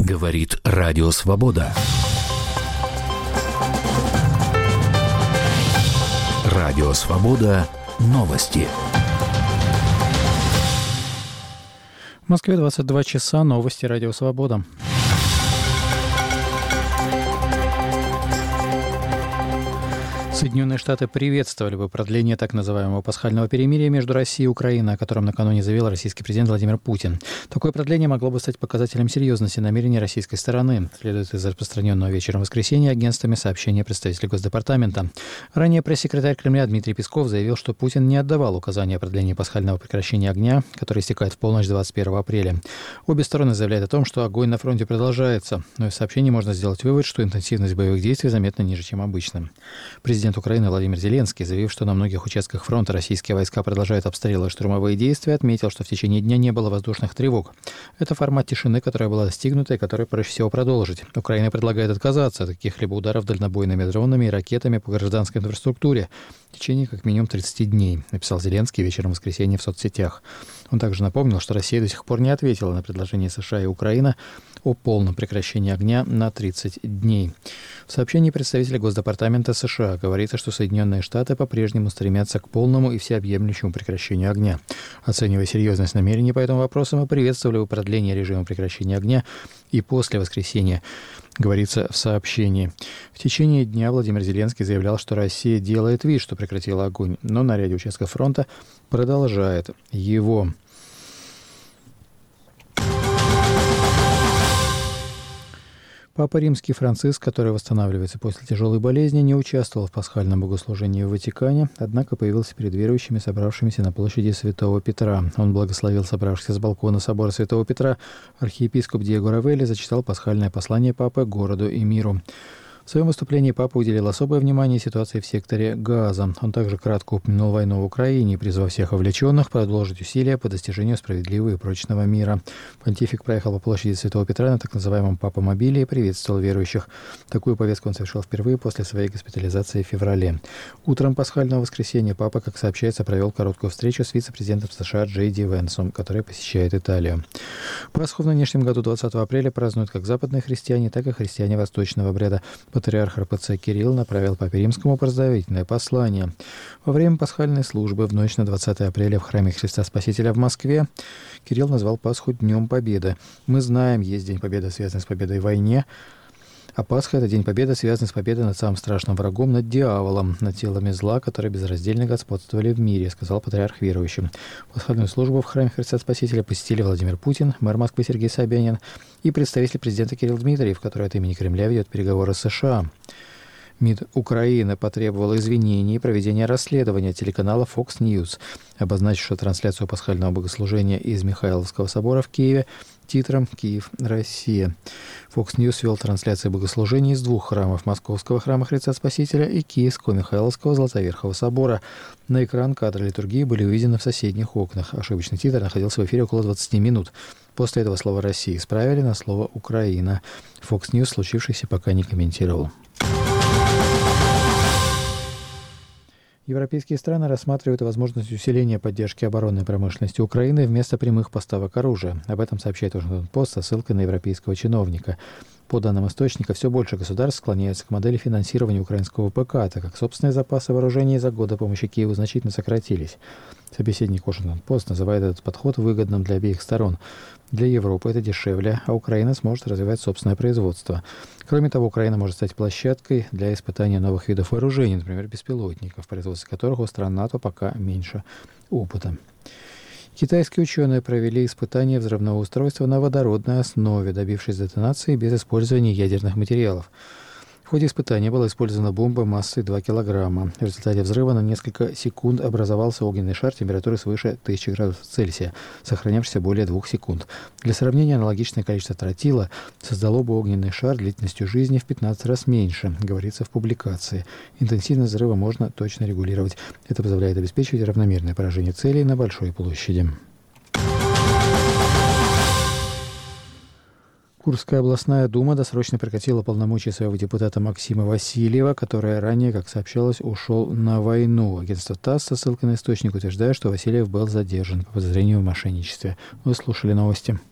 Говорит Радио Свобода. Радио Свобода. Новости. В Москве 22 часа. Новости Радио Свобода. Соединенные Штаты приветствовали бы продление так называемого пасхального перемирия между Россией и Украиной, о котором накануне заявил российский президент Владимир Путин. Такое продление могло бы стать показателем серьезности намерений российской стороны, следует из распространенного вечером воскресенья агентствами сообщения представителей Госдепартамента. Ранее пресс-секретарь Кремля Дмитрий Песков заявил, что Путин не отдавал указания о продлении пасхального прекращения огня, который истекает в полночь 21 апреля. Обе стороны заявляют о том, что огонь на фронте продолжается, но из сообщений можно сделать вывод, что интенсивность боевых действий заметно ниже, чем обычно. Президент Украины Владимир Зеленский, заявив, что на многих участках фронта российские войска продолжают обстрелы и штурмовые действия, отметил, что в течение дня не было воздушных тревог. Это формат тишины, которая была достигнута и которую проще всего продолжить. Украина предлагает отказаться от каких-либо ударов дальнобойными дронами и ракетами по гражданской инфраструктуре в течение как минимум 30 дней, написал Зеленский вечером в воскресенье в соцсетях. Он также напомнил, что Россия до сих пор не ответила на предложение США и Украины о полном прекращении огня на 30 дней. В сообщении представителя Госдепартамента США говорится, что Соединенные Штаты по-прежнему стремятся к полному и всеобъемлющему прекращению огня. Оценивая серьезность намерений по этому вопросу, мы приветствовали бы продление режима прекращения огня и после воскресенья, говорится в сообщении. В течение дня Владимир Зеленский заявлял, что Россия делает вид, что прекратила огонь, но на ряде участков фронта продолжает его. Папа Римский Франциск, который восстанавливается после тяжелой болезни, не участвовал в пасхальном богослужении в Ватикане, однако появился перед верующими, собравшимися на площади Святого Петра. Он благословил собравшихся с балкона собора Святого Петра. Архиепископ Диего Равелли зачитал пасхальное послание Папы городу и миру. В своем выступлении Папа уделил особое внимание ситуации в секторе Газа. Он также кратко упомянул войну в Украине и призвал всех вовлеченных продолжить усилия по достижению справедливого и прочного мира. Понтифик проехал по площади Святого Петра на так называемом Папа-мобиле и приветствовал верующих. Такую повестку он совершил впервые после своей госпитализации в феврале. Утром пасхального воскресенья Папа, как сообщается, провел короткую встречу с вице-президентом США Джей Ди Венсом, который посещает Италию. Пасху в нынешнем году 20 апреля празднуют как западные христиане, так и христиане восточного обряда. Патриарх РПЦ Кирилл направил Папе Римскому поздравительное послание. Во время пасхальной службы в ночь на 20 апреля в храме Христа Спасителя в Москве Кирилл назвал Пасху Днем Победы. Мы знаем, есть День Победы, связанный с победой в войне, а Пасха – это День Победы, связанный с победой над самым страшным врагом, над дьяволом, над силами зла, которые безраздельно господствовали в мире, сказал патриарх верующим. Пасхальную службу в храме Христа Спасителя посетили Владимир Путин, мэр Москвы Сергей Собянин и представитель президента Кирилл Дмитриев, который от имени Кремля ведет переговоры с США. МИД Украины потребовал извинений и проведения расследования телеканала Fox News, обозначившего трансляцию пасхального богослужения из Михайловского собора в Киеве титром «Киев, Россия». Fox News вел трансляции богослужений из двух храмов: Московского храма Христа Спасителя и Киевского Михайловского Златоверхого собора. На экран кадры литургии были выведены в соседних окнах. Ошибочный титр находился в эфире около 20 минут. После этого слово «Россия» исправили на слово «Украина». Fox News случившееся пока не комментировал. Европейские страны рассматривают возможность усиления поддержки оборонной промышленности Украины вместо прямых поставок оружия. Об этом сообщает Вашингтон-Пост со ссылкой на европейского чиновника. По данным источника, все больше государств склоняются к модели финансирования украинского ПК, так как собственные запасы вооружений за годы помощи Киеву значительно сократились. Собеседник Вашингтон-Пост называет этот подход выгодным для обеих сторон. Для Европы это дешевле, а Украина сможет развивать собственное производство. Кроме того, Украина может стать площадкой для испытания новых видов вооружений, например, беспилотников, в производстве которых у стран НАТО пока меньше опыта. Китайские ученые провели испытания взрывного устройства на водородной основе, добившись детонации без использования ядерных материалов. В ходе испытания была использована бомба массой 2 килограмма. В результате взрыва на несколько секунд образовался огненный шар температурой свыше 1000 градусов Цельсия, сохранявшийся более 2 секунд. Для сравнения, аналогичное количество тротила создало бы огненный шар длительностью жизни в 15 раз меньше, говорится в публикации. Интенсивность взрыва можно точно регулировать. Это позволяет обеспечивать равномерное поражение целей на большой площади. Курская областная дума досрочно прекратила полномочия своего депутата Максима Васильева, который ранее, как сообщалось, ушел на войну. Агентство ТАСС со ссылкой на источник утверждает, что Васильев был задержан по подозрению в мошенничестве. Вы слушали новости.